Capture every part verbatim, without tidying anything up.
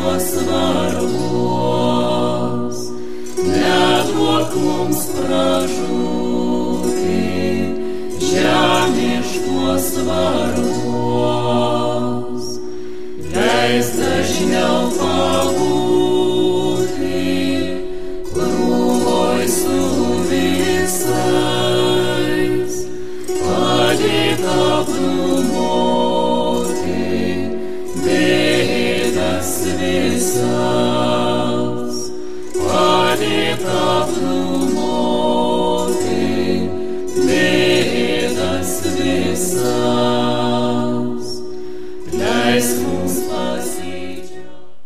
žemiškos svarbos, neduok mums pražūti žemiškos svarbos, leis dažniau pabūti krūvoj su visais, padėk apdūmoti bėdas visas, padėk apdūmoti bėdas visas, leisk mums pasidžiaugti.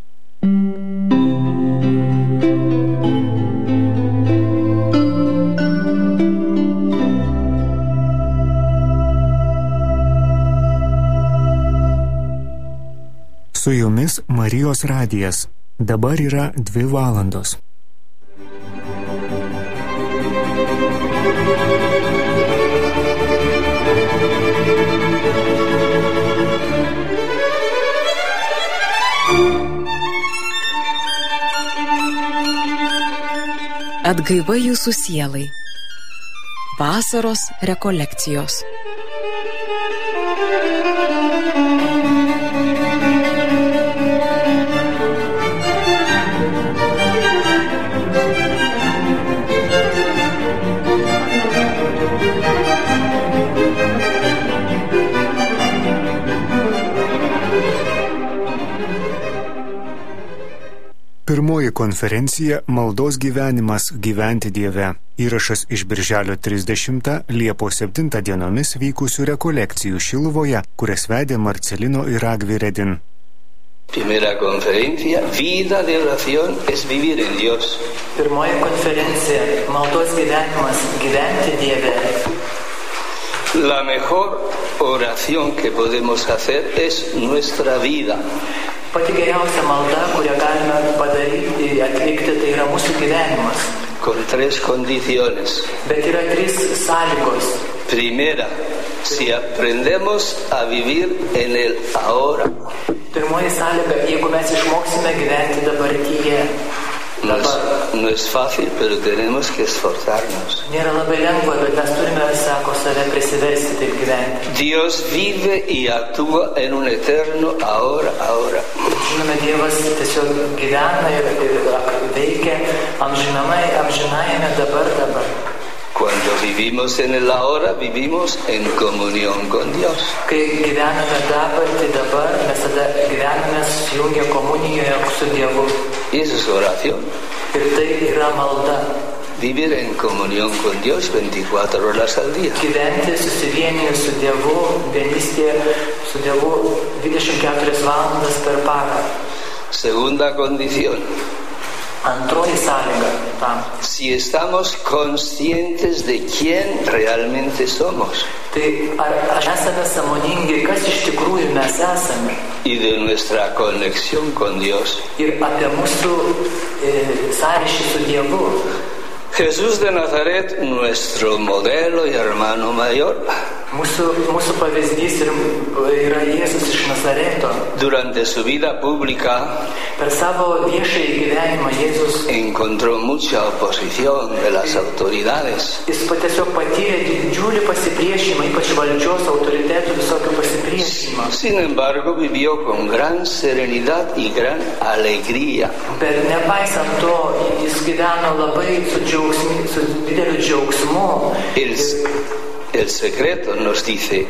Su jumis Marijos radijas. Dabar yra dvi valandos. Atgaiva jūsų sielai. Vasaros rekolekcijos. Pirmoji konferencija Maldos gyvenimas gyventi Dieve. Įrašas iš birželio trisdešimtą Liepos septintą dienomis vykusių rekolekcijų Šiluvoje, kurias vedė Marcelino ir Agvi Redin. Primera conferencia, vida de oración es vivir en Dios. Pirmoji konferencija Maldos gyvenimas gyventi Dieve. La mejor oración que podemos hacer es nuestra vida. Pati geriausia malda, kurią galime padaryti, atlikti, tai yra mūsų gyvenimas. Con tres condiciones. Bet yra trys sąlygos. Primera, si aprendemos a vivir en el ahora. Pirmoji sąlyga, jeigu mes išmoksime gyventi dabartyje. No es, no es fácil, pero tenemos que esforzarnos. Nėra labai lengva, bet mes turime, sako, save prisiversti taip gyventi. Dios vive y actúa en un eterno ahora, ahora. Žinome, Dievas tiesiog gyvena ir, ir veikia amžinamai, amžinajame dabar, dabar. Cuando vivimos en el ahora, vivimos en comunión con Dios. Kai gyvename dabartį dabar, mes tada gyvename susijungę komunijoje su Dievu. Y eso es oración. Ir tai yra malda. Vivir en comunión con Dios veinticuatro horas al día. Gyventi susivienijus su Dievu, bendrystėje su Dievu dvidešimt keturias valandas per parą. Segunda condición. Antroji sąlyga tam. Si estamos conscientes de quién realmente somos. Tai ar, ar esame sąmoningi, kas iš tikrųjų mes esame. Y de nuestra conexión con Dios. Ir apie mūsų e, sąryšį su Dievu. Jesús de Nazaret, nuestro modelo y hermano mayor. Mūsų, mūsų pavyzdys yra Jėzus iš Nazareto. Durante su vida pública, per savo viešąjį gyvenimą Jėzus encontró mucha oposición de las autoridades. Jis tiesiog patyrė didžiulį pasipriešinimą, ypač valdžios autoritetų visokio pasipriešinimą. Sin embargo, vivió con gran serenidad y gran alegría. Bet nepaisant to, jis gyveno labai su, džiaugsmi, su dideliu džiaugsmu. El, el secreto nos dice: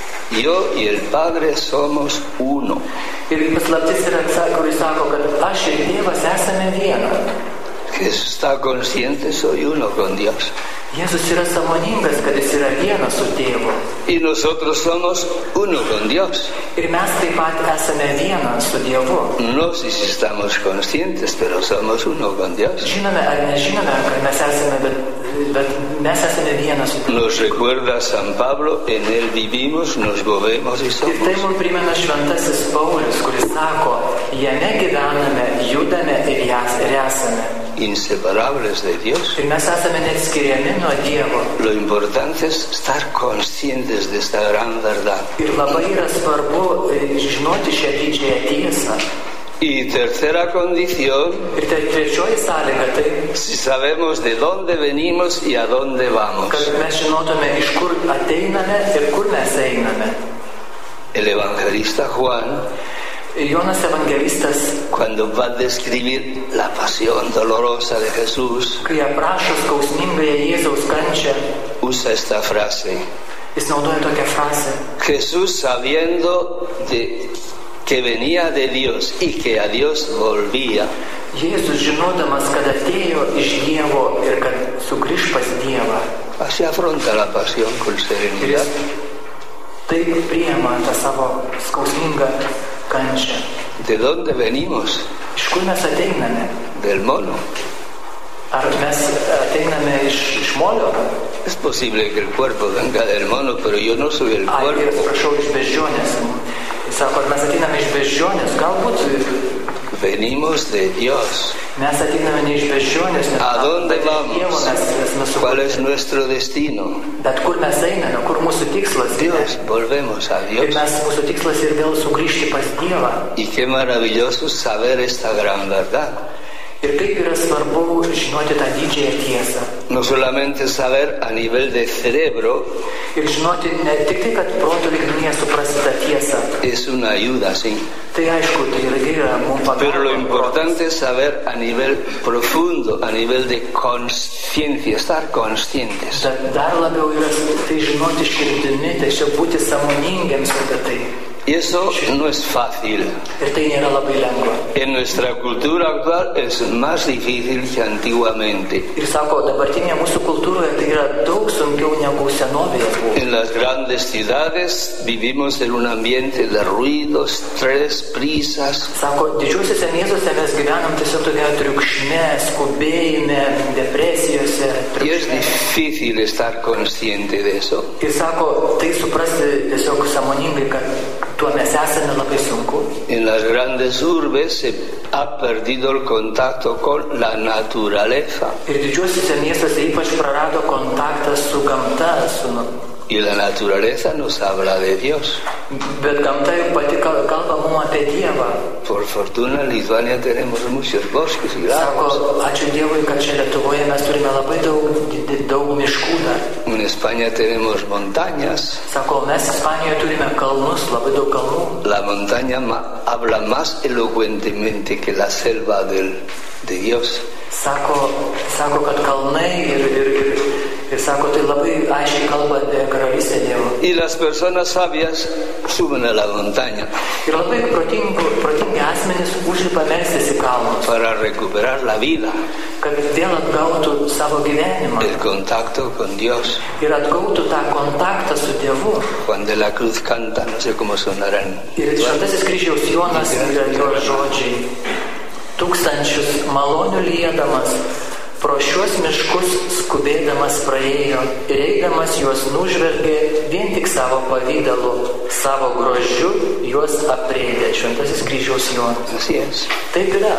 yo y el Padre somos uno. Ir paslaptis yra, kuris sako, kad aš ir Dievas esame viena. Jesús está consciente, soy uno con Dios. Jėzus yra sąmoningas, kad jis yra vienas su Tėvu. Y nosotros somos uno con Dios. Ir mes taip pat esame viena su Dievu. No sé si estamos conscientes, pero somos uno con Dios. Žinome ar nežinome, kad mes esame, bet, bet mes esame viena su Dievu. Nos recuerda San Pablo, en él vivimos, nos movemos y somos. Ir tai mums primena šventasis Paulius, kuris sako, jame gyvename, judame ir esame. Inseparables de Dios. Ir mes esame neatskiriami nuo Dievo. Lo importante es estar conscientes de esta gran verdad. Ir labai yra svarbu žinoti šią didžiąją tiesą. Y tercera condición, Ir tai trečioji sąlyga tai, si sabemos de dónde venimos y a dónde vamos. kad mes žinotume, iš kur ateiname ir kur mes einame. El evangelista Juan, Jonas evangelistas, cuando va a describir la pasión dolorosa de Jesús, kai aprašo skausmingąją Jėzaus kančią, usa esta frase. jis naudoja tokią frazę. Jesús, sabiendo de que venía de Dios y que a Dios volvía, Jėzus žinodamas, kad atėjo iš Dievo ir kad sugrįš pas Dievą. así afronta la pasión con Ir serenidad. jis taip priima tą savo skausmingą kančią. ¿De dónde venimos? Iš kur mes ateiname? Del mono. Ar mes ateiname iš, iš molio? Es posible que el cuerpo venga del mono, pero yo no soy el Ai, cuerpo. atsiprašau, iš beždžionės. Jis sako, ar mes ateiname iš beždžionės? Galbūt Venimos de Dios. mes ateiname ne iš beždžionės, nes ¿A dónde bet iš vamos? Dievo mes esame ¿Cuál es sukurti. nuestro destino? Bet kur mes einame, kur mūsų tikslas? Dios, volvemos a Ir Dios. mes, mūsų tikslas ir vėl sugrįžti pas Dievą. Y qué maravilloso saber esta gran verdad. Ir kaip yra svarbu žinoti tą didžiąją tiesą. No solamente saber a nivel de cerebro, Ir žinoti ne tik tai, kad proto lygmenyje suprasti tą tiesą. es una ayuda, sí. Tai aišku, tai yra gera mums Pero lo pagalba. importante es saber a nivel profundo, a nivel de conciencia, estar conscientes. Bet dar labiau yra tai žinoti širdimi, tai čia būti sąmoningiams apie tai. Y eso no es fácil. Ir tai nėra labai lengva. En nuestra cultura actual es más difícil que antiguamente. Ir sako, dabartinėje mūsų kultūroje tai yra daug sunkiau negu senovėje buvo. En las grandes ciudades vivimos en un ambiente de ruido, estrés, prisas. Sako, didžiuosiuose miestuose mes gyvenam tiesiog tokia triukšme, skubėjime, depresijose. Y es triukšme. difícil estar consciente de eso. Ir sako, tai suprasti tiesiog sąmoningai, kad tuo mes esame labai sunku. En las grandes urbes se ha perdido el contacto con la naturaleza. Ir didžiuosiuose miestuose ypač prarado kontaktą su gamta, su... Y la naturaleza nos habla de Dios. Bet gamta juk pati kal- kalba mums apie Dievą. Por fortuna en Lituania tenemos muchos bosques y lagos. Sako, ačiū Dievui, kad čia Lietuvoje mes turime labai daug, di- daug miškų dar. En España tenemos montañas. Sako, mes Ispanijoje turime kalnus, labai daug kalnų. La montaña ma- habla más elocuentemente que la selva del, de Dios. Sako, sako, kad kalnai ir, ir, ir, ir sako, tai labai aiškiai kalba apie karalystę Dievo. Y las personas sabias suben a la montaña Ir labai protingi, protingi asmenys užlipa melstis į kalnus, para recuperar la vida, kad vėl atgautų savo gyvenimą el contacto con Dios. ir atgautų tą kontaktą su Dievu. Juan de la Cruz canta, no sé cómo sonarán. Ir Šventasis Kryžiaus Jonas yra jo žodžiai. Tūkstančius malonių liedamas, pro šiuos miškus skubėdamas praėjo ir eidamas juos nužvelgė vien tik savo pavydalu, savo grožiu juos aprėdė. Šventasis Kryžiaus Jonas. Así es. Taip yra.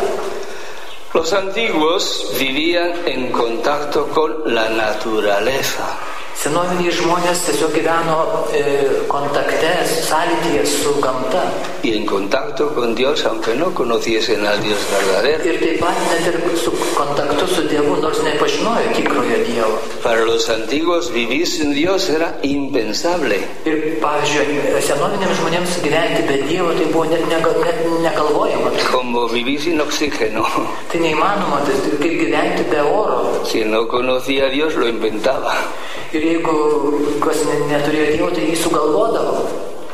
Los antiguos vivían en contacto con la naturaleza. Senoviniai žmonės tiesiog gyveno e, kontakte, sąlytyje su gamta. Y en contacto con Dios, aunque no conociesen al Dios verdadero. Ir taip pat net ir su kontaktu su Dievu, nors nepažinojo tikrojo Dievo. Para los antiguos vivir sin Dios era impensable. Ir, pavyzdžiui, senoviniams žmonėms gyventi be Dievo tai buvo net, negal, net negalvojama. Como vivir sin oxígeno. Tai neįmanoma, tai kaip gyventi be oro. Quien no conocía a Dios lo inventaba. Ir jeigu kas ne, neturėjo Dievo, tai jį sugalvodavo.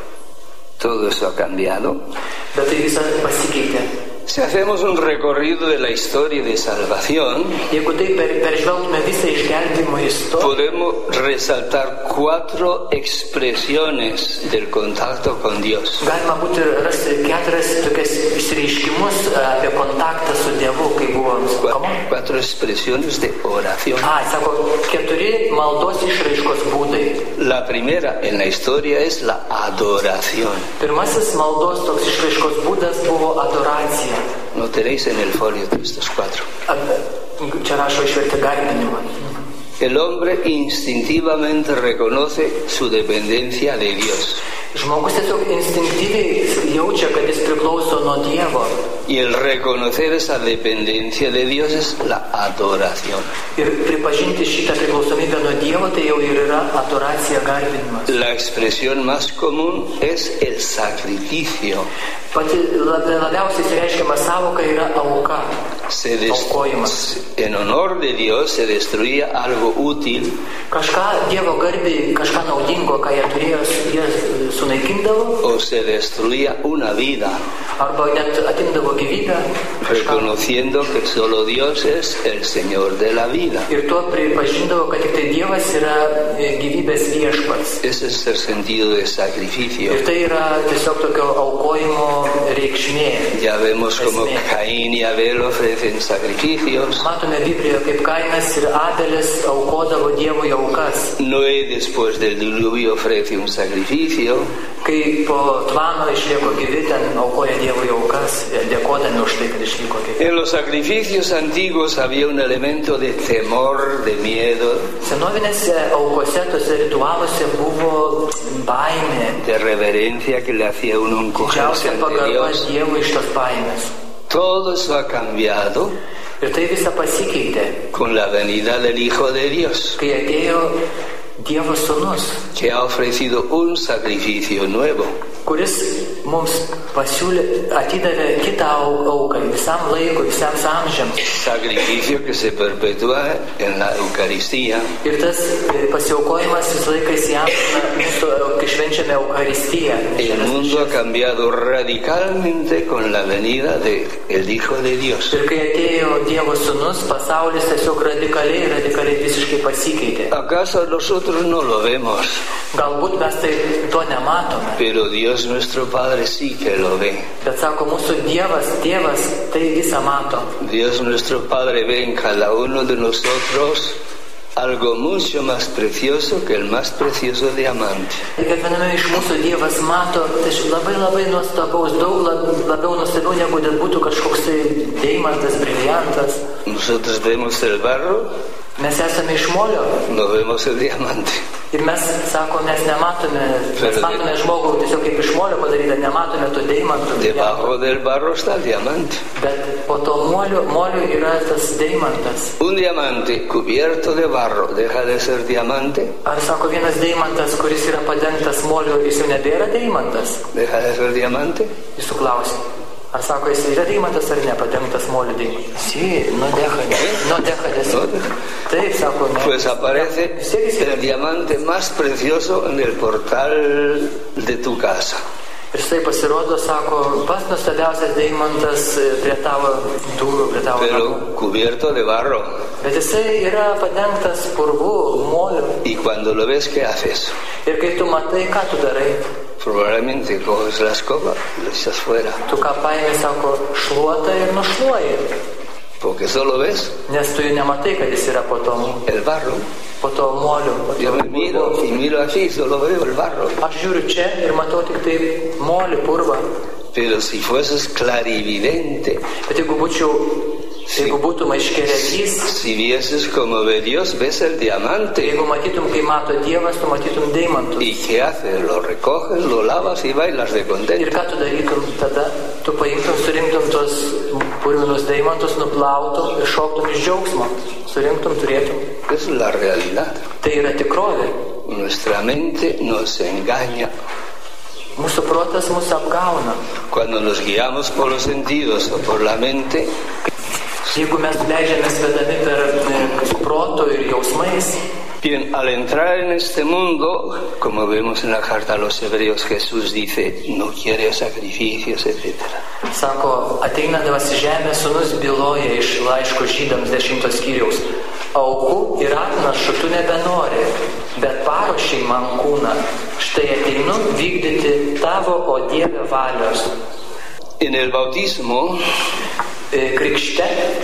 Todo eso ha cambiado. Bet tai visą pasikeitė. Si hacemos un recorrido de la historia de salvación, Jeigu tai per, peržvelgtume visą išgelbimo istoriją, podemos resaltar cuatro expresiones del contacto con Dios. galima būtų rasti keturias tokias išreiškimus apie kontaktą su Dievu, kai buvo Cuatro, cuatro expresiones de oración. A, sako, keturi maldos išraiškos būdai. La primera en la historia es la adoración. Pirmasis maldos toks išraiškos būdas buvo adoracija. No tenéis en el folio estos cuatro. A, čia rašo išvertė garbinimą. El hombre instintivamente reconoce su dependencia de Dios. Žmogus tiesiog instinktyviai jaučia, kad jis priklauso nuo Dievo. Y el reconocer esa dependencia de Dios es la adoración. Ir pripažinti šitą priklausomybę nuo Dievo, tai jau ir yra adoracija, garbinimas. La expresión más común es el sacrificio. Pati labiausiai išreiškiama sąvoka yra auka. Se dest... En honor de Dios se destruía algo útil. Kažką Dievo garbei, kažką naudingo, ką jie turėjo, jie sunaikindavo. O se destruía una vida. Arba net atimdavo gyvybę. Reconociendo que solo Dios es el Señor de la vida. Ir tuo pripažindavo, kad tik tai Dievas yra gyvybės viešpats. Ese es el sentido de sacrificio. Ir tai yra tiesiog tokio aukojimo reikšmė. Ya vemos como Caín y Abel ofrecen sacrificios. Matome Biblijoje, kaip Kainas ir Abelis aukodavo Dievui aukas. Noé después del diluvio ofrece un sacrificio. Kai po tvano išliko gyvi, ten aukoja Dievui aukas, dėkodami už tai, kad išliko gyvi. En los sacrificios antiguos había un elemento de temor, de miedo. Senovinėse aukose, tose ritualuose buvo baimė. De reverencia que le hacía uno encogerse ante Dios. Dievui iš tos baimės. Todo eso ha cambiado. Ir tai visa pasikeitė. Con la venida del Hijo de Dios. Kai atėjo Dievo sūnus, que ha ofrecido un sacrificio nuevo. Kuris mums pasiūlė, atidavė kitą auką visam laikui, visiems amžiams. Sacrificio que se perpetúa en la Eucaristía. Ir tas pasiaukojimas vis laikais jam, mūsų, kai švenčiame Eucharistiją. El mundo ha cambiado radicalmente con la venida de el Hijo de Dios. Ir kai atėjo Dievo sūnus, pasaulis tiesiog radikaliai, radikaliai visiškai pasikeitė. ¿Acaso nosotros no lo vemos? Galbūt mes tai to nematome. Pero Dios nuestro Padre sí que lo ve. Bet sako, mūsų Dievas, Tėvas, tai visą mato. Dios nuestro Padre ve en cada uno de nosotros algo mucho más precioso que el más precioso diamante. Kiekviename iš mūsų Dievas mato tai labai labai nuostabaus, daug labiau nuostabiau negu būtų kažkoks tai deimantas, briliantas. Nosotros vemos el barro. Mes esame iš molio. No vemos el diamante. Ir mes, sako, mes nematome, mes matome žmogų tiesiog kaip iš molio padarytą, nematome to deimantų. Debajo del barro está el diamante. Bet po to molio, molio yra tas deimantas. Un diamante cubierto de barro deja de ser diamante. Ar, sako, vienas deimantas, kuris yra padengtas molio, jis jau nebėra deimantas? Deja de ser diamante. Jis suklausė. Ar, sako, jis yra deimantas ar ne, padengtas molio deimantas? Sí, no deja, no deja de ser. Taip, sako, ne. Pues aparece el diamante más precioso en el portal de tu casa. Ir štai pasirodo, sako, pats nuostabiausias deimantas prie tavo durų, prie tavo Pero namų. cubierto de barro. Bet jisai yra padengtas purvu, moliu. Y cuando lo ves, ¿qué haces? Ir kai tu matai, ką tu darai? Probablemente coges la escoba y lo echas fuera. Tu ką paimi, sako, šluotą ir nušluoji. Porque solo ves Nes tu jau nematai, kad jis yra po to, el barro. po to moliu. Po to Yo me miro y miro así, solo veo el barro. Aš žiūriu čia ir matau tik tai molį, purvą. Pero si fueses clarividente, Bet jeigu būčiau, jeigu būtum aiškiaregys, si vieses como ve Dios, ves el diamante. jeigu matytum, kai mato Dievas, tu matytum deimantus. ¿Y qué haces? Lo recoges, lo lavas y bailas de Ir contento. ką tu darytum tada? Tu paimtum, surinktum tos purvinus deimantus, nuplautum ir šoktum iš džiaugsmo. Surinktum, turėtum. Es la realidad. Tai yra tikrovė. Nuestra mente nos engaña. Mūsų protas mūsų apgauna. Cuando nos guiamos por los sentidos o por la mente, Jeigu mes leidžiamės vedami per e, proto ir jausmais, bien, al entrar en este mundo, como vemos en la carta a los Hebreos, Jesús dice, no quiere sacrificios, etcétera. sako, ateinadamas į žemę, sūnus byloja iš laiško Žydams dešimtos skyriaus. Aukų ir atnašų tu nebenori, bet paruošei man kūną. Štai ateinu vykdyti tavo, o Dieve, valios. En el bautismo, E, Krikšte,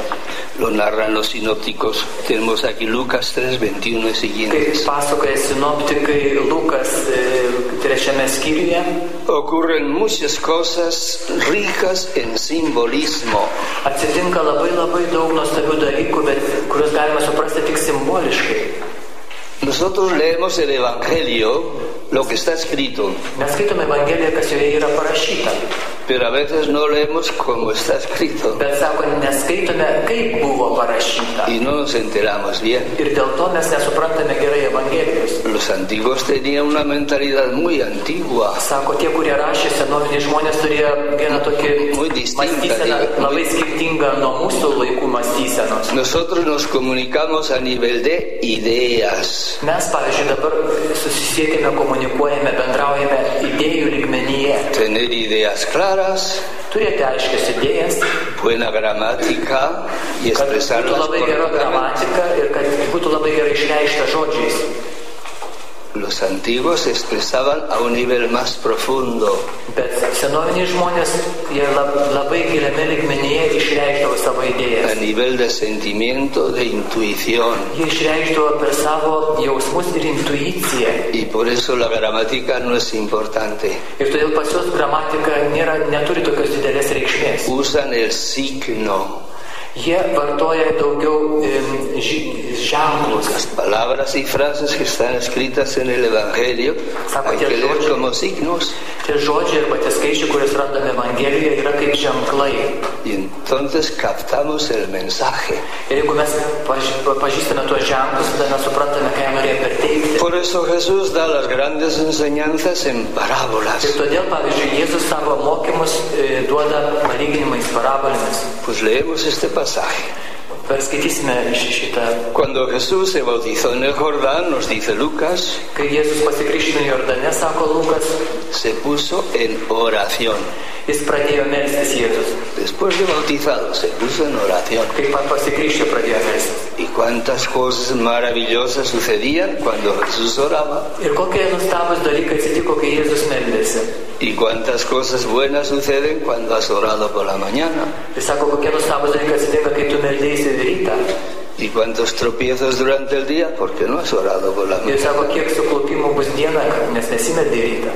lo narran los sinópticos, tenemos aquí Lucas tres, veintiuno y kaip siguientes. pasakoja sinoptikai Lukas e, trečiame skyriuje, Ocurren muchas cosas ricas en simbolismo. atsitinka labai labai daug nuostabių dalykų, bet kuriuos galima suprasti tik simboliškai. Nosotros leemos el Evangelio, lo que está escrito, Mes skaitome Evangeliją, kas joje yra parašyta. Pero a veces no leemos como está escrito Bet sako, neskaitome, kaip buvo parašyta. y no nos enteramos bien. Ir dėl to mes nesuprantame gerai Evangelijos. Los antiguos tenían una mentalidad muy antigua, Sako, tie, kurie rašė, senoviniai žmonės turėjo vieną tokį Muy distinta, mąstyseną, digo, labai muy- skirtingą nuo mūsų laikų mąstysenos. Nosotros nos comunicamos a nivel de ideas. Mes, pavyzdžiui, dabar susisiekime, komunikuojame, bendraujame idėjų lygmenyje. Tener ideas claras, Turėti aiškias idėjas, buena gramática y kad būtų expresarlas labai gera correctamente. gramatika ir kad būtų labai gerai išreikšta žodžiais. Los antiguos se expresaban a un nivel más profundo. Bet senoviniai žmonės, jie lab, labai giliame lygmenyje išreikšdavo savo A idėjas. nivel de sentimiento, de intuición. Jie išreikšdavo per savo jausmus ir intuiciją. Y por eso la gramática no es importante. Ir todėl pas juos gramatika nėra, neturi tokios didelės reikšmės. Usan el signo. Jie vartoja daugiau em, ži, ženklus. Las palabras y frases que están escritas en el Evangelio hay que leer como signos. Tie žodžiai arba tie skaičiai, kuriuos randame Evangelijoje, yra kaip ženklai. Y entonces captamos el mensaje. Ir jeigu mes paž, pažįstame tuos ženklus, tada mes suprantame, ką jie norėjo perteikti. Por eso Jesús da las grandes enseñanzas en parábolas. Ir todėl, pavyzdžiui, Jėzus savo mokymus e, duoda palyginimais, parabolėmis. Pues leemos este pasaje. Perskaitysime ši- šitą. Cuando Jesús se bautizó en el Jordán, nos dice Lucas, Kai Jėzus pasikrikštino Jordane, sako Lukas, se puso en oración. jis pradėjo melstis Jėzus. Después de bautizado, se puso en oración. Kai pa- pasikrikštė, pradėjo melstis. Y cuántas cosas maravillosas sucedían cuando Jesús oraba. Ir kokie nustabus dalykai atsitiko, kai Jėzus meldėsi. Y cuántas cosas buenas suceden cuando has orado por la mañana. Jis sako, kokie nustabus dalykai atsitinka, kai tu meldėsi rytą. Y cuántos tropiezos durante el día porque no has orado por la Ir mañana. sako, kiek suklupimų bus dieną, nes nesimeldė rytą.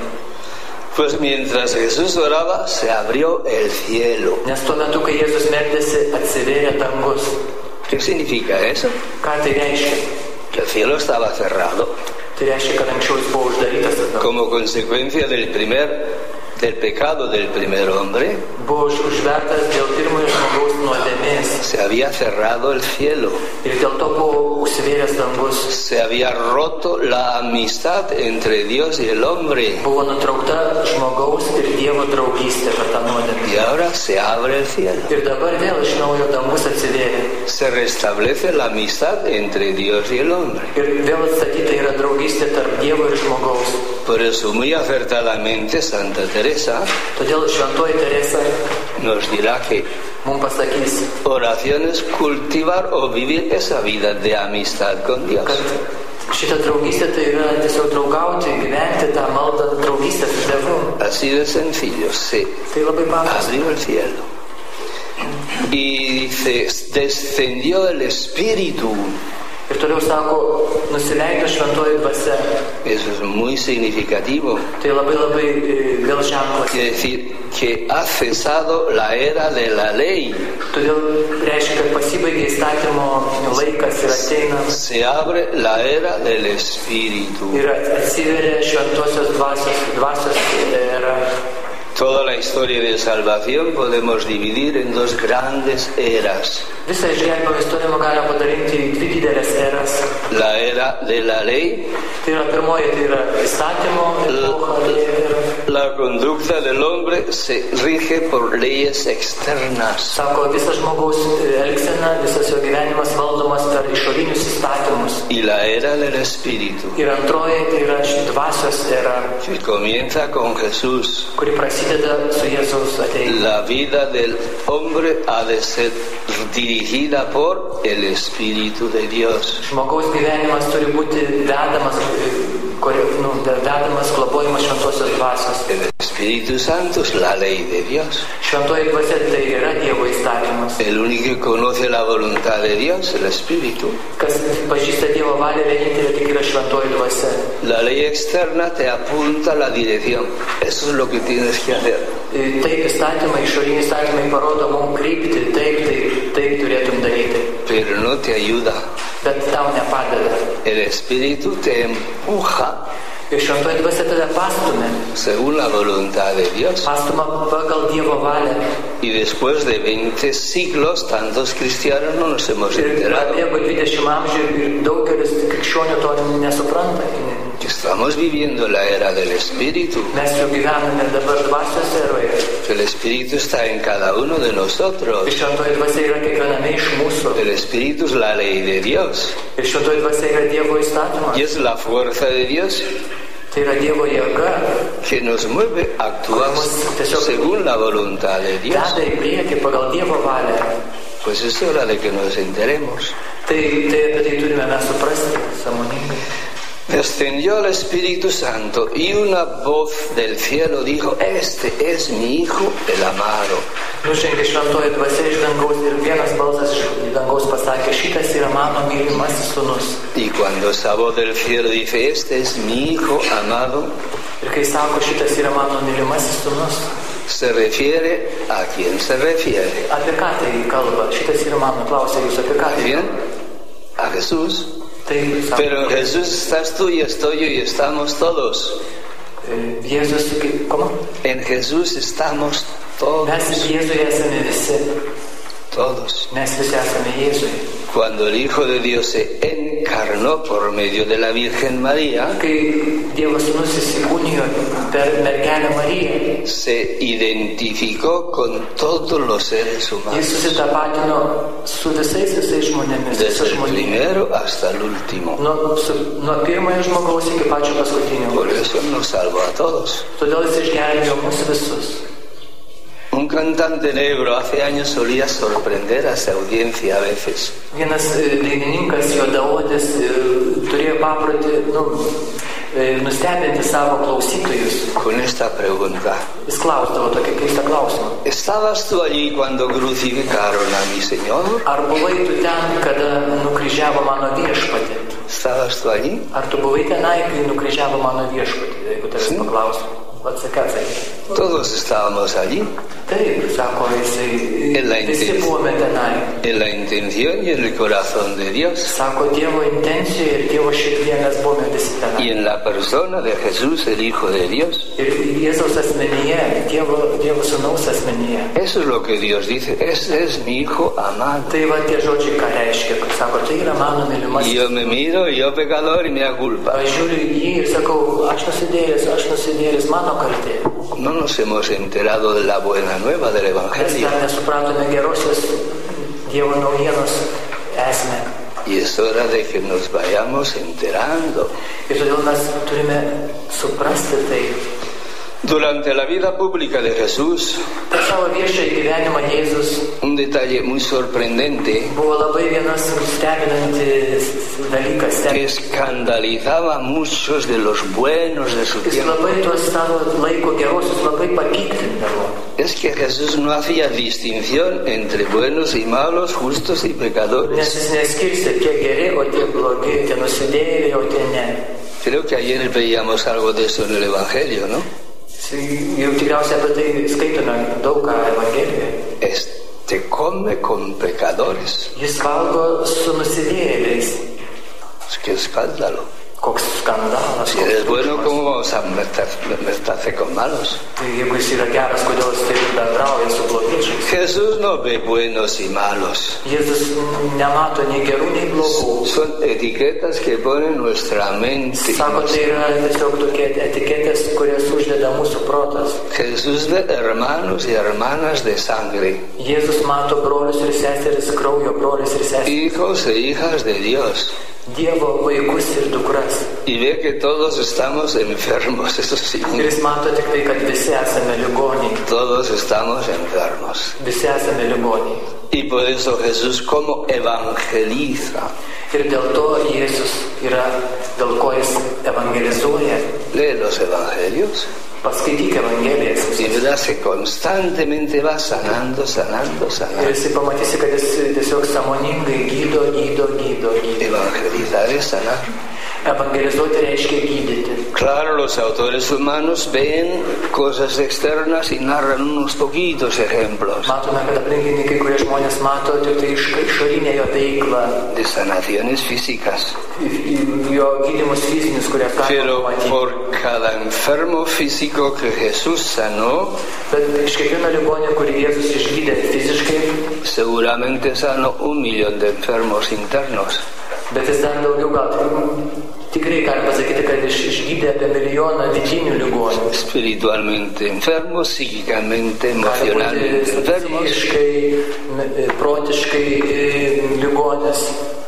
Pues mientras Jesús oraba, se abrió el cielo. Nes tuo metu, kai Jėzus meldėsi, atsivėrė dangus. ¿Qué significa eso? Ką tai reiškia? Que el cielo estaba cerrado. Tai reiškia, kad anksčiau jis buvo uždarytas tas dangus. Como consecuencia del primer del pecado del primer hombre, Buvo už- užvertas dėl pirmojo žmogaus nuodėmės. se había cerrado el cielo. Ir dėl to buvo užsivėręs dangus. Se había roto la amistad entre Dios y el hombre. Buvo nutraukta žmogaus ir Dievo draugystė per tą nuodėmę. Y ahora se abre el cielo. Ir dabar vėl iš naujo dangus atsivėrė. Se restablece la amistad entre Dios y el hombre. Ir vėl atstatyta yra draugystė tarp Dievo ir žmogaus. Por eso, muy acertadamente, Santa Teresa Todėl šventoji Teresa nos dirá que mums pasakys, oración es cultivar o vivir esa vida de amistad con Dios. kad šitą draugystę tai yra tiesiog draugauti, gyventi tą maldą draugystę su Dievu. Así de sencillo, se Tai labai paprasta. abrió el cielo. Y dice, descendió el Espíritu. Ir toliau sako, nusileido šventoji dvasia. Eso es muy significativo. Tai labai labai e, vėl ženklas. Quiere decir que ha cesado la era de la ley. Todėl reiškia, kad pasibaigė įstatymo laikas ir ateina Se abre la era del Espíritu. ir atsiveria šventosios dvasios, dvasios era. Toda la historia de salvación podemos dividir en dos grandes eras. Visą išgelbėjimo istoriją galima padalinti į dvi didelės eras. La era de la ley, Tai yra pirmoji, tai yra įstatymo epocha. Ir, la conducta del hombre se rige por leyes externas. sako, visas žmogaus elgsena, visas jo gyvenimas valdomas per išorinius įstatymus. Y la era del Espíritu, Ir antroji, tai yra ši dvasios era, que comienza con Jesús. kuri prasideda su Jėzaus ateimu. La vida del hombre ha de ser dirigida por el Espíritu de Dios. Žmogaus gyvenimas turi būti vedamas, kuri, nu, vedamas, globojimas šventosios dvasios. El Espíritu Santo es la ley de Dios. Šventoji dvasia tai yra Dievo įstatymas. El único que conoce la voluntad de Dios, el Espíritu. Kas pažįsta Dievo valią, vienintelė tik yra šventoji dvasia. La ley externa te apunta a la dirección. Eso es lo que tienes que hacer. Taip įstatymai, išoriniai įstatymai parodo mums kryptį, taip, taip, taip turėtum daryti. Pero no te ayuda. Bet tau nepadeda. El Espíritu te empuja Ir šventoji dvasia tave pastumia. según la voluntad de Dios. Pastuma pagal Dievo valią. Y después de veinte siglos, tantos cristianos no nos hemos Ir enterado. prabėgo dvidešimt amžių ir daugelis krikščionių to nesupranta. Estamos viviendo la era del Espíritu. Mes jau gyvename dabar dvasios eroje. El Espíritu está en cada uno de nosotros. Ir šventoji dvasia yra kiekviename iš mūsų. El Espíritu es la ley de Dios. Ir šventoji dvasia yra Dievo įstatymas. Y es la fuerza de Dios Tai yra Dievo jėga. que nos mueve a actuar según la voluntad de Dios. Veda į priekį pagal Dievo valią. Pues es hora de que nos enteremos. Tai, tai apie tai turime mes suprasti sąmoningai. Descendió el Espíritu Santo y una voz del cielo dijo: Este es mi Hijo, el amado. Nužengė šventoji dvasia iš dangaus ir vienas balsas iš dangaus pasakė: šitas yra mano mylimasis sūnus. Y cuando esa voz del cielo dice: Este es mi Hijo amado, Ir kai sako, šitas yra mano mylimasis sūnus, se refiere a quién se refiere. apie ką tai kalba? Šitas yra mano, klausia jūs, apie ką tai Bien, kalba? a Jesús. Tai sako, Pero en Jesús estás tú y estoy yo y estamos todos. e, Jėzus, kaip- ¿cómo? En Jesús estamos todos. Mes Jėzuje esame visi. Todos. Mes visi esame Jėzuje. Cuando el Hijo de Dios se encarnó por medio de la Virgen María, Kai Dievo sūnus įsikūnijo per mergelę Mariją, se identificó con todos los seres jis humanos, susitapatino su visais visais žmonėmis, desde visais el žmonėmis. primero hasta el último. Nuo, su, nuo pirmojo žmogaus iki pačio paskutinio. Por eso nos salvó a todos. Todėl jis išgelbėjo mus visus. Un cantante negro hace años solía sorprender a su audiencia a veces. Vienas e, dainininkas, juodaodis, e, turėjo paprotį nu, e, nustebinti savo klausytojus. Con esta pregunta: Jis klausdavo tokį keistą klausimą. ¿estabas tú allí cuando crucificaron a mi Señor? Ar buvai tu ten, kada nukryžiavo mano viešpatį? ¿Estabas tú allí? Ar tu buvai tenai, kai nukryžiavo mano viešpatį? Jeigu tavęs paklaustų. Atsakai, atsakai. Todos estábamos allí, Taip, sako jisai, En la visi intencija. buvome tenai. en la intención y en el corazón de Dios, Sako, Dievo intencijoje ir Dievo širdyje mes buvome visi y tenai. en la persona de Jesús, el Hijo de Dios. Ir Jėzaus asmenyje, Dievo, Dievo sūnaus asmenyje. Eso es lo que Dios dice: ese es mi Hijo amado. Tai va tie žodžiai ką reiškia, kad sako, tai yra mano Y mylimasis. yo me miro, yo pecador y me da culpa. Aš žiūriu į jį ir sakau, aš nusidėjęs, aš nusidėjęs, mano kaltė. No nos hemos enterado de la buena nueva del Mes Evangelio. dar nesupratome gerosios Dievo naujienos esmę. Y es hora de que nos vayamos enterando. Ir todėl mes turime suprasti tai. Durante la vida pública de Jesús, Per savo viešąjį gyvenimą Jėzus un detalle muy sorprendente buvo labai vienas stebinantis dalykas. que Stebinantis. escandalizaba a muchos de los buenos de su Jis tiempo. labai tuos savo laiko gerosius labai papiktindavo. Es que Jesús no hacía distinción entre buenos y malos, justos y Nes pecadores. jis neskirstė tie geri, o tie blogi, tie nusidėjėliai, o tie ne. Creo que ayer veíamos algo de eso en el Evangelio, ¿no? Jau tikriausiai apie tai skaitome daug ką Evangelijoje. Este come con pecadores. Jis valgo su nusidėjėliais. Es que escándalo. Koks skandalas. Si koks eres bueno, triukšmas. ¿cómo vamos a meterse con malos? Tai jeigu jis yra geras, kodėl jis taip bendrauja su blogiečiais? Jesús no ve buenos y malos. Jėzus nemato nei gerų, nei blogų. Son etiquetas que pone nuestra mente. Sako, tai yra tiesiog tokie etiketės, kurias uždeda mūsų protas. Jesús ve hermanos y hermanas de sangre, Jėzus mato brolius ir seseris, kraujo brolius ir seseris, hijos e hijas de Dios. Dievo vaikus ir dukras. Y ve que todos estamos enfermos, eso sí. Ir jis mato tik tai, kad visi esame ligoniai. Todos estamos enfermos. Visi esame ligoniai. Y por eso Jesús, como evangeliza, Ir dėl to Jėzus yra, dėl ko jis evangelizuoja. lee los evangelios Paskaityk Evangelijas. y verás que constantemente va sanando, sanando, Ir sanando. jis pamatysi, kad jis tiesiog sąmoningai gydo, gydo, gydo, gydo. Evangelizar es sanar. Evangelizuoti reiškia gydyti. Claro, los autores humanos ven cosas externas y narran unos poquitos ejemplos Matome, kad aplinkiniai kai kurie žmonės mato tik tai iš- išorinę jo veiklą, de sanaciones físicas. į- į jo gydymus fizinius, kurie galima Pero matyti. por cada enfermo físico que Jesús sanó, Bet iš kiekvieno ligonio, kurį Jėzus išgydė fiziškai, seguramente sanó un millón de enfermos internos. bet jis dar daugiau gal tikrai gali pasakyti, kad iš- išgydė apie milijoną vidinių ligonių. Espiritualmente enfermos, psíquicamente, Gali emocionalmente būti enfermos. psichiškai, m- protiškai e, ligonės.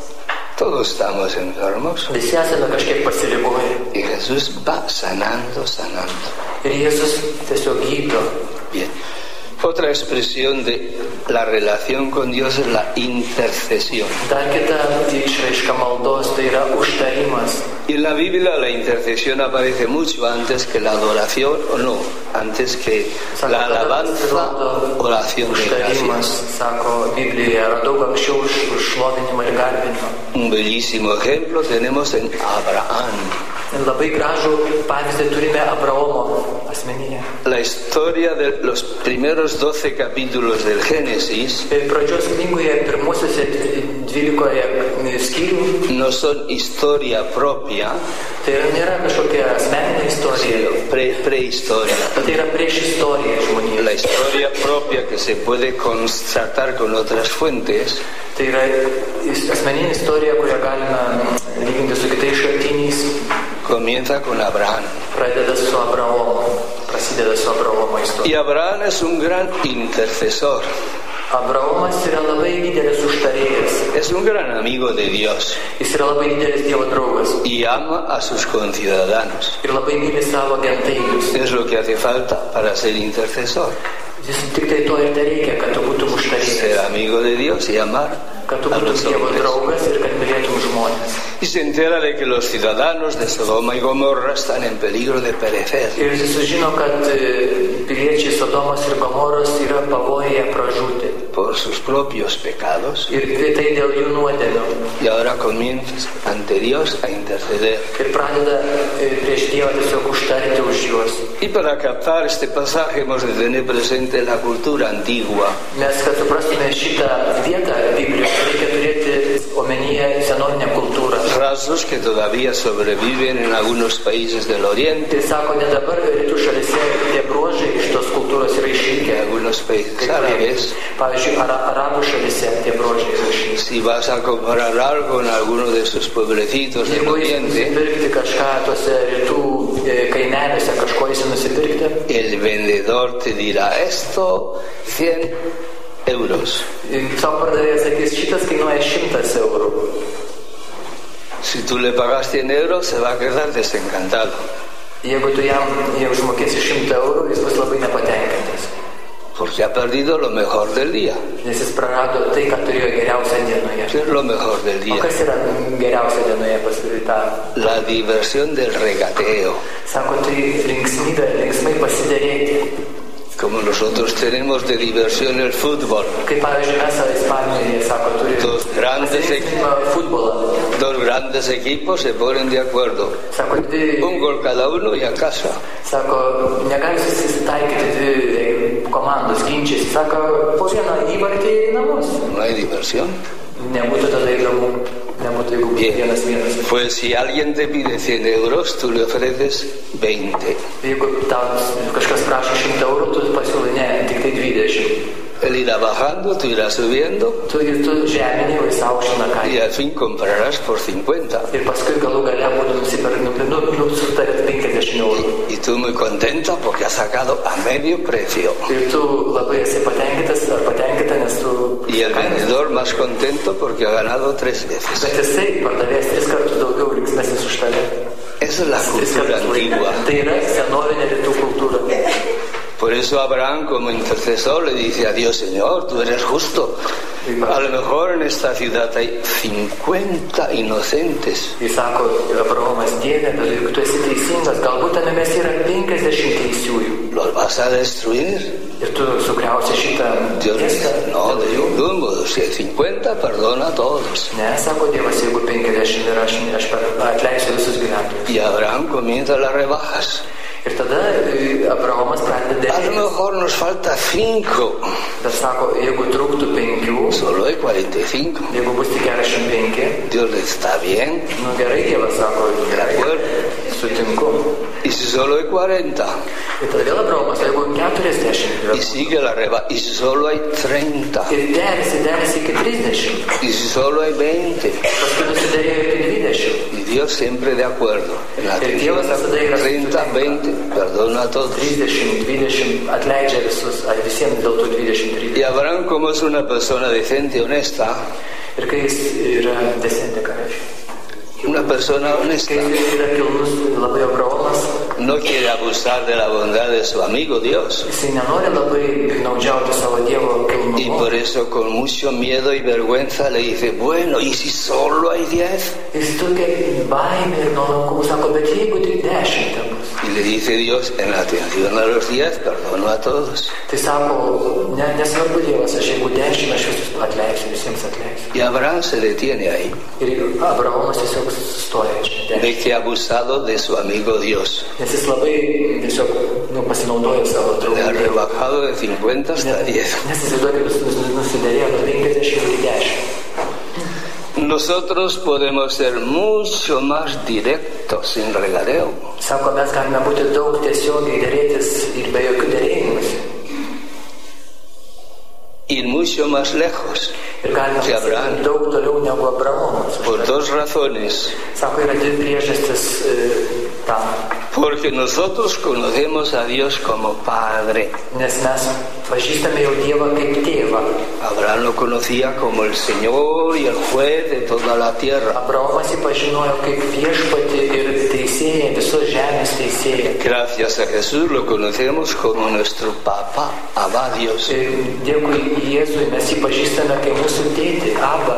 Todos estamos enfermos Visi esame kažkiek pasiligoję. y Jesús va sanando, sanando. Ir Jėzus tiesiog gydo. Bien. Otra expresión de la relación con Dios es la intercesión. Dar kita išraiška maldos, tai yra užtarimas. Y en la Biblia la intercesión aparece mucho antes que la adoración, o no, antes que la alabanza, oración de Užtarimas, gracias. sako Biblijoje, yra daug anksčiau už už šlovinimą ir garbinimą. Un bellísimo ejemplo tenemos en Abraham. Labai gražų pavyzdį turime Abraomo asmenyje. La historia de los primeros doce capítulos del Génesis Pradžios knygoje pirmuosiuose dvylikoje skyrių no son historia propia, tai yra, nėra kažkokia asmeninė istorija, sino pre- prehistoria. bet tai yra prieš istoriją žmonijos. La historia propia que se puede constatar con otras fuentes Tai yra is- asmeninė istorija, kurią galime lyginti su kitais šaltiniais, comienza con Abraham. pradeda su Abraomu, prasideda su Abraomo istorija. Y Abraham es un gran intercesor, Abraomas yra labai didelis užtarėjas, es un gran amigo de Dios jis yra labai didelis Dievo draugas y ama a sus conciudadanos. ir labai myli savo gentainius. Es lo que hace falta para ser intercesor, Jis tik tai to ir tereikia, kad tu būtum užtarėjas, ser amigo de Dios y amar kad tu a būtum los Dievo hombres. draugas ir kad mylėtum žmonės. Y se entera de que los ciudadanos de Sodoma y Gomorra están en peligro de perecer. Ir jis sužino, kad e, piliečiai Sodomos ir Gomoros yra pavojuje pražūti. Por sus propios pecados. Ir tai dėl jų nuodėmių. Y ahora comienza ante Dios a interceder. Ir pradeda e, prieš Dievą tiesiog užtarti už juos. Y para captar este pasaje hemos de tener presente la cultura antigua. Mes, kad suprastume šitą vietą Biblijos, reikia turėti omenyje senovinę kultūrą. Rasgos que todavía sobreviven en algunos países del Oriente, Tai sako, ne dabar rytų šalise tie bruožai iš tos kultūros yra en išlikę. algunos países árabes. Pavyzdžiui, ara, arabų šalise tie bruožai yra išlikę. Si vas a comprar algo en alguno de esos pueblecitos del Jeigu jis Oriente, nusipirkti kažką tuose rytų e, kaimeliuose, kažko jis nusipirkti, el vendedor te dirá esto cien euros. savo pardavėjas sakys, šitas kainuoja šimtas eurų. Si tú le pagas cien euros, se va a quedar desencantado, Jeigu tu jam jau užmokėsi šimtą eurų, jis bus labai nepatenkintas. porque ha perdido lo mejor del día. Nes jis prarado tai, ką turėjo geriausią dienoje. ¿Qué es lo mejor del O día? kas yra geriausia dienoje pasidaryta? La diversión del regateo. Sako, tai linksmybė, linksmai pasidarėti. Como nosotros tenemos de diversión el fútbol. Kaip pavyzdžiui, mes Ispanijoje, sako, turi Dos grandes pasilinksmimą futbolą. Dos grandes equipos se ponen de acuerdo. Sako, dvi, Un gol cada uno y a casa. sako, negali susitaikyti dvi komandos, ginčiasi. Sako, po vieną įvartį į namus. No hay diversión. Nebūtų tada įdomu, nebūtų jeigu būtų Bien, vienas vienas. pues si alguien te pide cien euros, tú le ofreces veinte. Jeigu tau kažkas prašo šimtą eurų, tu pasiūlai ne, tik tai dvidešimt. Él irá bajando, tú irás subiendo Tu, tu žeminį, o jis aukština y kainą. al fin comprarás por cincuenta. Ir paskui galų gale būtų nusipirkti, nu, nu, nu, sutarėt penkiasdešimt eurų. Y tú muy contenta porque has sacado a medio precio. Ir tu labai esi patenkintas ar patenkinta, nes tu... Y el vendedor más contento porque ha ganado tres veces. Bet jisai pardavės tris kartus daugiau linksmesnis už tave. Esa es la Tris cultura kartus laimė. antigua. Tai yra senovinė rytų kultūra. Por eso Abraham, como intercesor, le dice a Dios: Señor, tú eres justo. A lo mejor en esta ciudad hay cincuenta inocentes. Jis sako, Abraomas, Dieve, bet jeigu tu esi teisingas, galbūt tame mes yra penkiasdešimt teisiųjų. ¿Los vas a destruir? ir tu sugriausi šitą Dios le miestą. dice, no, de ningún modo, si hay cincuenta, perdona a todos. Ne, sako Dievas, jeigu penkiasdešimt ir aš, aš atleisiu visus gyventojus. Y Abraham comienza las rebajas. Ir tada Abraomas pradeda A lo dėti. mejor nos falta cinco, Bet sako, jeigu trūktų penkių, solo hay cuarenta y cinco. jeigu bus tik keturiasdešimt penki, Dios le está bien, nu gerai, Dievas sako, de gerai, acuerdo. sutinku. Y si solo hay cuarenta, Ir tada vėl Abraomas, jeigu keturiasdešimt y sigue la rebaja, y si solo hay treinta, ir derisi, derisi iki trisdešimt, y si solo hay veinte, paskui nusiderėjo iki dvidešimt. y Dios siempre de acuerdo. En la Ir Dievas visada yra treinta, veinte, perdona a todos. trisdešimt, dvidešimt atleidžia visus, ar visiems dėl tų dvidešimt Y trisdešimt. Abraham, como es una persona decente, honesta, Ir kai jis yra desentė, ką reiškia. una persona honesta, Kai jis yra kilnus, labai Abraomas, no quiere abusar de la bondad de su amigo Dios. jisai nenori labai piknaudžiauti savo Dievo Y kilnumu. por eso con mucho miedo y vergüenza le dice, bueno, ¿y si solo hay diez? Jis tokia baimė ir nuolankumu sako, bet jeigu tik dešimt ten bus. Y le dice Dios, en atención a los diez, perdono a todos. Tai sako, ne, nesvarbu Dievas, aš jeigu dešimt, aš visus atleisiu, visiems atleisiu. Y Abraham se detiene ahí. Ir Abraomas tiesiog sustoja čia. Ve que ha abusado de su amigo Dios. Nes jis labai tiesiog nu, pasinaudojo savo Le ha draugų. rebajado de cincuenta hasta diez. Nes įsivaizduokit, jis nusiderėjo nuo penkiasdešimt iki dešimt. Nosotros podemos ser mucho más directos, sin regadeo. Sako, mes galime būti daug tiesiogiai dėrėtis ir be jokių dėrėjimuose. Ir mucho más lejos. Ir galime Que Abraham. pasiekti daug toliau negu Abraomas. Por dos razones. Sako, yra dvi priežastis e, tam. Porque nosotros conocemos a Dios como Padre. Nes mes pažįstame jau Dievą kaip tėvą. Abraham lo conocía como el Señor y el juez de toda la tierra. Abraomas jį pažinojo kaip viešpatį ir teisėją, visos žemės teisėją. Gracias a Jesús lo conocemos como nuestro Papá, Abba Dios. Ir dėkui Jėzui mes jį pažįstame kaip mūsų tėtį, Abba.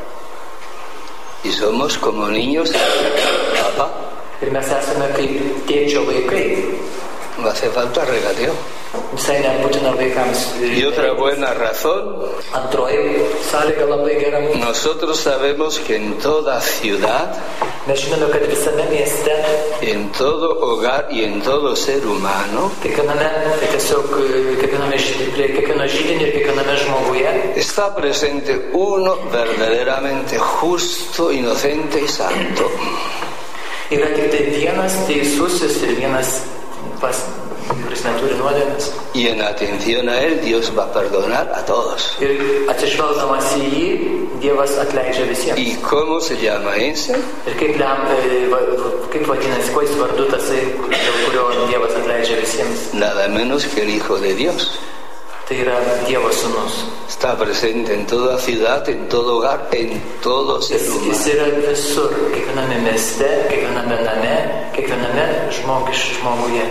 Y somos como niños, Papá. Ir mes esame kaip tėčio vaikai. No hace falta regateo. Visai nebūtina vaikams. Y otra buena razón, Antroji sąlyga labai gera. nosotros sabemos que en toda ciudad, Mes žinome, kad visame mieste, en todo hogar y en todo ser humano, kiekviename, tai tiesiog kiekviename žydinį, prie kiekvieno žydinį ir kiekviename žmoguje está presente uno verdaderamente justo, inocente y santo. yra tik tai vienas teisusis ir vienas, pas, kuris neturi nuodėmės. Y en atención a Él, Dios va a perdonar a todos. Ir atsižvelgdamas į jį, Dievas atleidžia visiems. ¿Y cómo se llama ese? Ir kaip, lem, e, va- kaip vadinasi, kuo jis vardu tasai, dėl kurio Dievas atleidžia visiems. Nada menos que el Hijo de Dios. Tai yra Dievo sūnus. Está presente en toda ciudad, en todo hogar, en todo ser Jis, jis humano. yra visur, kiekviename mieste, kiekviename name, kiekviename žmogiš, žmoguje.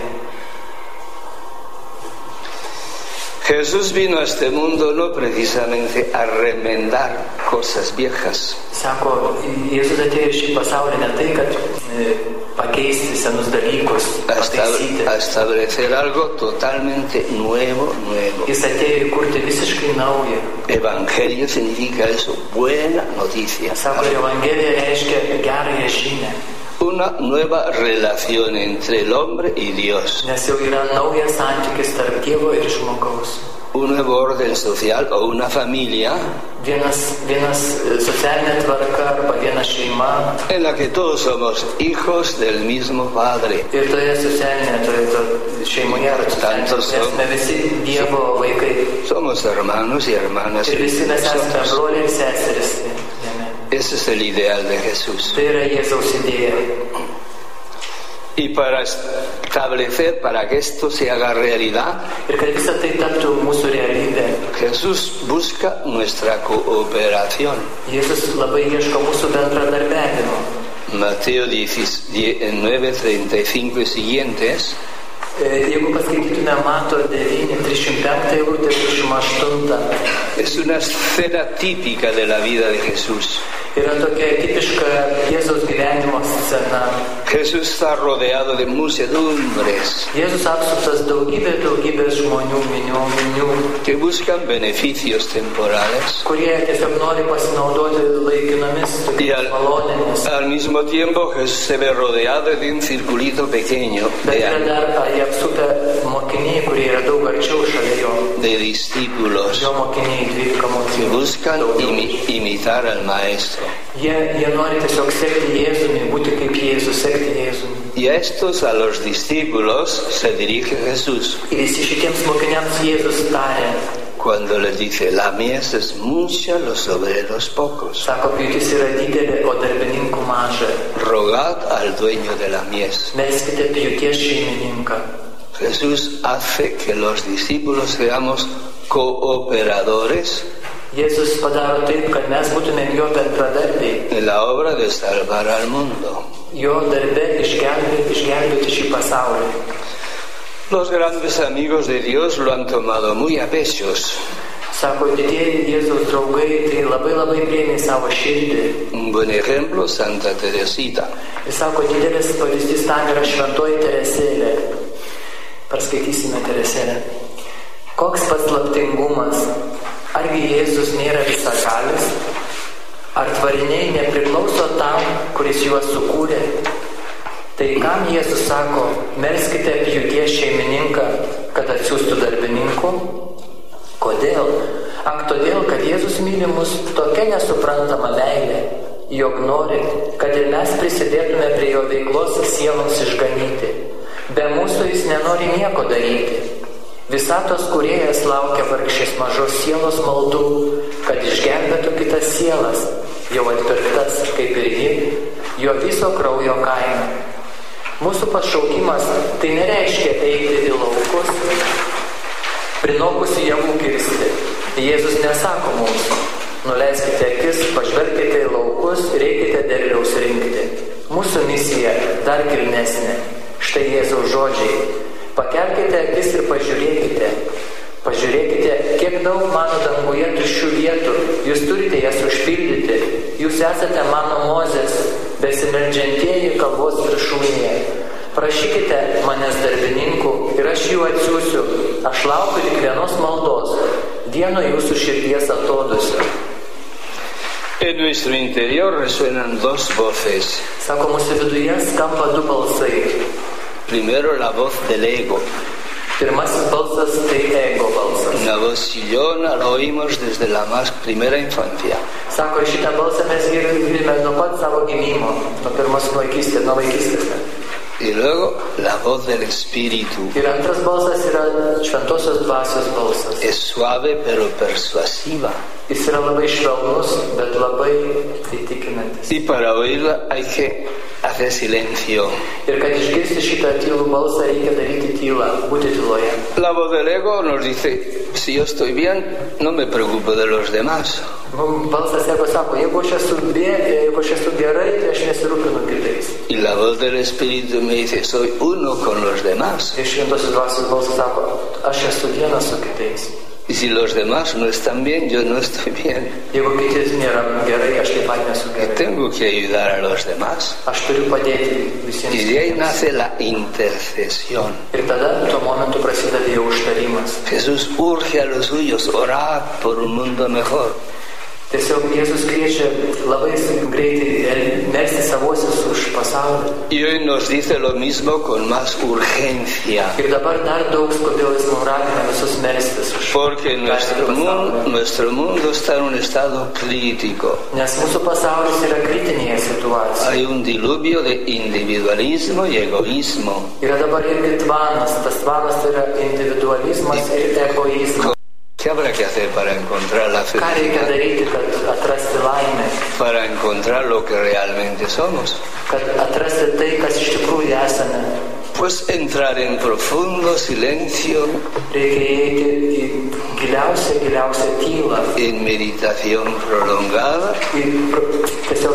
Jesús vino a este mundo no precisamente a remendar cosas viejas, Sako, Jėzus atėjo į šį pasaulį ne tai, kad e, pakeisti senus dalykus, a, estab- pataisyti. a establecer algo totalmente nuevo, nuevo. Jis atėjo įkurti visiškai naują. Evangelio significa eso, buena noticia. Sako, Evangelija reiškia gerąją žinią, Una nueva relación entre el hombre y Dios. nes jau yra naujas santykis tarp Dievo ir žmogaus. Un nuevo orden social o una familia Vienas, vienas e, socialinė tvarka arba viena šeima. en la que todos somos hijos del mismo Padre. Ir toje socialinėje, toje to šeimoje ar Tantos socialinėje, son. mes visi Dievo vaikai. Somos hermanos y hermanas. Ir visi mes esame Nosotros. broliai ir seserys jame. Ese es el ideal de Jesús. Tai yra Jėzaus idėja. Y para establecer, para que esto se haga realidad, Ir kad visą tai taptų mūsų realybė, Jesús busca nuestra cooperación. Jėzus labai ieško mūsų bendradarbiavimo. Mateo nueve, treinta y cinco y siguientes. E, Jeigu paskaitytume Mato devyni, trisdešimt penktą eilutę, trisdešimt aštuntą, Es una escena típica de la vida de Jesús. Yra tokia tipiška Jėzaus gyvenimo scena. Jesús está rodeado de muchedumbres Jėzus apsuptas daugybė, daugybės žmonių, minių, minių, que buscan beneficios temporales kurie tiesiog nori pasinaudoti laikinomis y tokiamis al, malonėmis. al mismo tiempo Jesús se ve rodeado de un circulito pequeño Bet de, yra dar jie apsupę mokiniai, kurie yra daug arčiau šalia jo. de discípulos Jo mokiniai, dvylika que mokinių. buscan imi, imitar al maestro. Jie, jie nori tiesiog sekti Jėzumi, būti kaip Jėzus, sekti Jėzumi. Y a estos, a los discípulos, se dirige Jesús Ir visi šitiems mokiniams Jėzus tarė, cuando les dice: la mies es mucha, los obreros pocos. sako, pjūtis yra didelė, o darbininkų maža. Rogad al dueño de la mies. Melskite pjūties šeimininką. Jesús hace que los discípulos seamos cooperadores Jėzus padaro taip, kad mes būtumėm jo bendradarbiai, en la obra de salvar al mundo. jo darbe išgelbėti, išgelbėti šį pasaulį. Los grandes amigos de Dios lo han tomado muy a pechos. Sako, didieji Jėzaus draugai tai labai labai priėmė savo širdį. Un buen ejemplo, Santa Teresita. Ir sako, didelis pavyzdys tam yra šventoji Teresėlė. Paskaitysime Teresėlę. Koks paslaptingumas? Argi Jėzus nėra visagalis? Ar tvariniai nepriklauso tam, kuris juos sukūrė? Tai kam Jėzus sako, melskite pjūties šeimininką, kad atsiųstų darbininkų? Kodėl? Ak, todėl, kad Jėzus myli mus tokia nesuprantama meilė, jog nori, kad ir mes prisidėtume prie jo veiklos sieloms išganyti. Be mūsų jis nenori nieko daryti. Visatos kūrėjas laukia vargšės mažos sielos maldų, kad išgelbėtų kitas sielas, jau atpirktas kaip ir ji, jo viso kraujo kaina. Mūsų pašaukimas tai nereiškia eiti į laukus, prinokusi javų kirsti. Jėzus nesako mums, nuleiskite akis, pažvelkite į laukus ir eikite derliaus rinkti. Mūsų misija dar kilnesnė. Štai Jėzaus žodžiai. Pakelkite akis ir pažiūrėkite. Pažiūrėkite, kiek daug mano danguje tuščių vietų. Jūs turite jas užpildyti. Jūs esate mano Mozės, besimeldžiantieji kalvos viršūnėje. Prašykite manęs darbininkų ir aš jų atsiųsiu. Aš laukiu tik vienos maldos, vieno jūsų širdies atodusio. En nuestro interior resuenan dos voces. Sako, mūsų viduje skamba du balsai. Primero la voz del ego. Pirmasis balsas tai ego balsas. Una voz chillona, la oímos desde la más primera infancia. Sako, šitą balsą mes girdime nuo pat savo gimimo, nuo pirmos vaikystės, nuo vaikystės. Y luego la voz del Espíritu. Ir antras balsas yra šventosios dvasios balsas. Es suave pero persuasiva. Jis yra labai švelnus, bet labai įtikinantis. Y para oírla hay que hacer silencio. Ir kad išgirsti šitą tylų balsą, reikia daryti tylą, būti tyloje. La voz del ego nos dice: si yo estoy bien, no me preocupo de los demás. Balsas ego sako, jeigu aš esu, bė, jeigu aš esu gerai, tai aš nesirūpinu kitais. Y la voz del Espíritu me dice: soy uno con los demás. Ir šventosios dvasios balsas sako, aš esu vienas su kitais. Y si los demás no están bien, yo no estoy bien. Jeigu kitis nėra gerai, aš taip pat nesu Y gerai. tengo que ayudar a los demás. Aš turiu padėti visiems. Y de ahí nace la intercesión. Ir tada tuo momentu prasideda jau užtarimas. Jesús urge a los suyos: orad por un mundo mejor. Tiesiog Jėzus kviečia labai greitai melsti savuosius už pasaulį. Y hoy nos dice lo mismo con más urgencia. Ir dabar dar daug skubiau jis mums ragina visus melstis už Porque nuestro mundo, pasaulį. nuestro mundo está en un estado crítico. Nes mūsų pasaulis yra kritinėje situacijoje. Hay un diluvio de individualismo y egoísmo. Yra dabar irgi tvanas. Tas tvanas tai yra individualizmas ir egoizmas. ¿Qué habrá que hacer para encontrar la Ką reikia felicidad? daryti, kad atrasti laimę? Para encontrar lo que realmente somos. Kad atrasti tai, kas iš tikrųjų esame. Pues entrar en profundo silencio, Reikia įeiti į giliausią, giliausią tylą. en meditación prolongada, Ir tiesiog be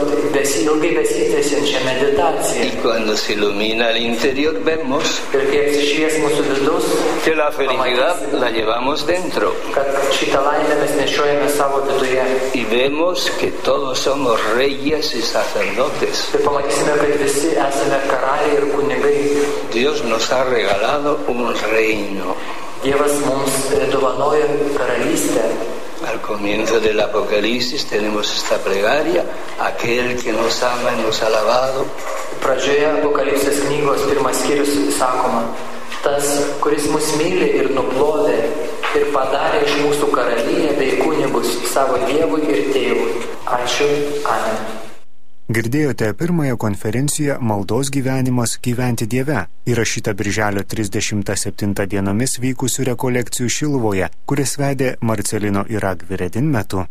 besi, ilgai besitęsiančią meditaciją. Y cuando se ilumina el interior vemos Ir kai apsišvies mūsų vidus, que la felicidad la llevamos dentro. kad šitą laimę mes nešiojame savo viduje. Y vemos que todos somos reyes y sacerdotes. Ir pamatysime, kad visi esame karaliai ir kunigai. Dios nos ha regalado un reino. Dievas mums dovanoja karalystę. Al comienzo del Apocalipsis tenemos esta plegaria: aquel que nos ama y nos ha lavado. Pradžioje Apokalipsės knygos pirmas skyrius sakoma: tas, kuris mus myli ir nuplovė ir padarė iš mūsų karaliją bei kunigus savo Dievui ir Tėvui. Ačiū. Amen. Girdėjote pirmąją konferenciją Maldos gyvenimas gyventi Dieve, įrašytą birželio trisdešimtą septintą dienomis vykusių rekolekcijų Šiluvoje, kuris vedė Marcelino Irak Viredin metu.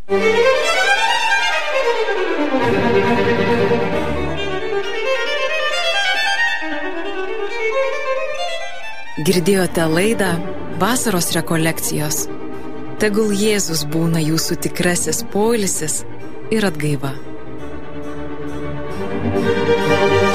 Girdėjote laidą Vasaros rekolekcijos. Tegul Jėzus būna jūsų tikrasis poilsis ir atgaiva. Thank you.